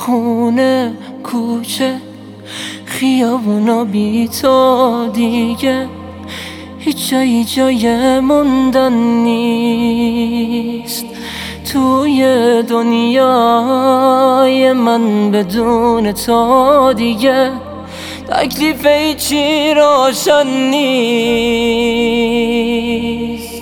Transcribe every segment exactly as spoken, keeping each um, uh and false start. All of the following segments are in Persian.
خونه، کوچه، خیابونا بی تو دیگه هیچ جایی جای موندن نیست. توی دنیای من بدون تو دیگه تکلیف هیچی روشن نیست.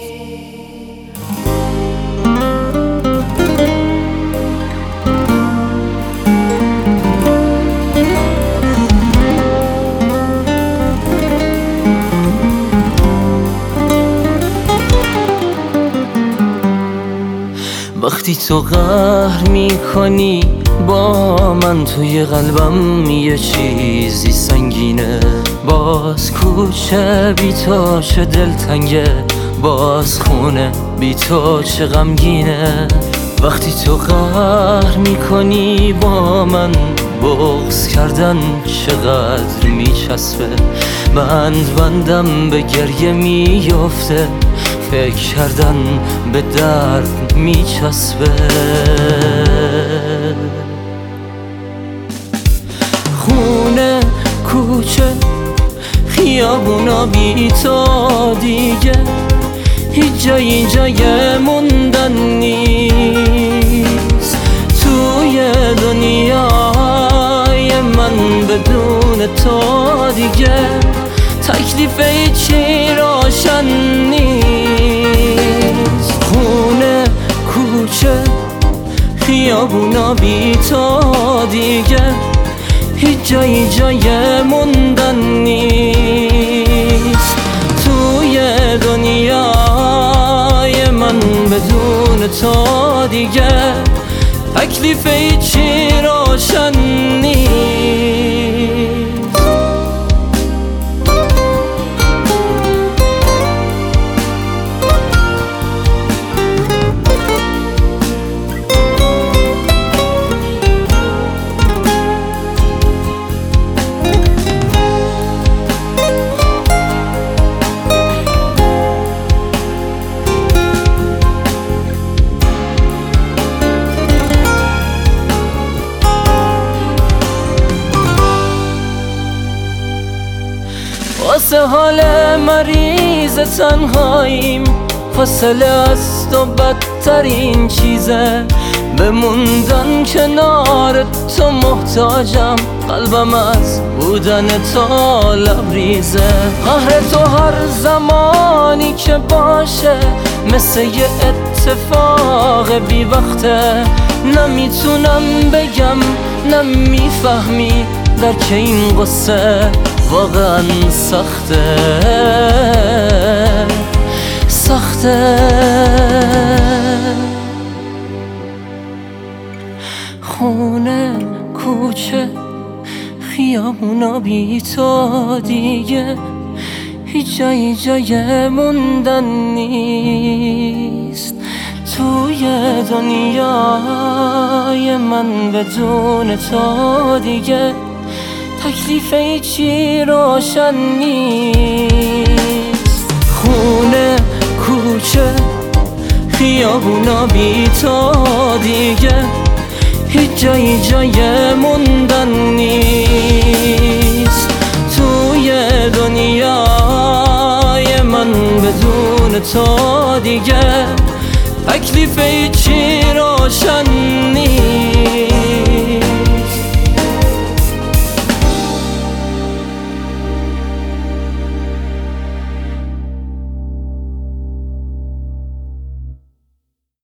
وقتی تو قهر میکنی با من توی قلبم یه چیزی سنگینه. باز کوچه بی تو چه دلتنگه، باز خونه بی تو چه غمگینه. وقتی تو قهر میکنی با من بغض کردن چقدر میچسبه. بند بندم به گریه میفته، فکر کردن به درد میچسبه. خونه، کوچه، خیابونا بی تو دیگه هیچ جایی جای موندن نیست. توی دنیای من بدون تو دیگه تکلیف هیچی روشن نیست. خونه، کوچه، خیابونا بی تو دیگه هیچ جایی جای موندن نیست. توی دنیای من بدون تو دیگه تکلیف هیچی روشن نیست. واسه حال مریض تنهاییم فاصله از تو بدترین چیزه. بموندن کنار تو محتاجم، قلبم از بودن تو لبریزه. قهر تو هر زمانی که باشه مثل یه اتفاق بی وقته. نمیتونم بگم نمیفهمی درک این قصه واقعا سخته سخته. خونه، کوچه، خیابونا بی تو دیگه هیچ جایی جای موندن نیست. توی دنیای من بدون تو دیگه تکلیف هیچی روشن نیست. خونه، کوچه، خیابونا بی تو دیگه هیچ جایی جای موندن نیست. توی دنیای من بدون تو دیگه تکلیف هیچی روشن نیست.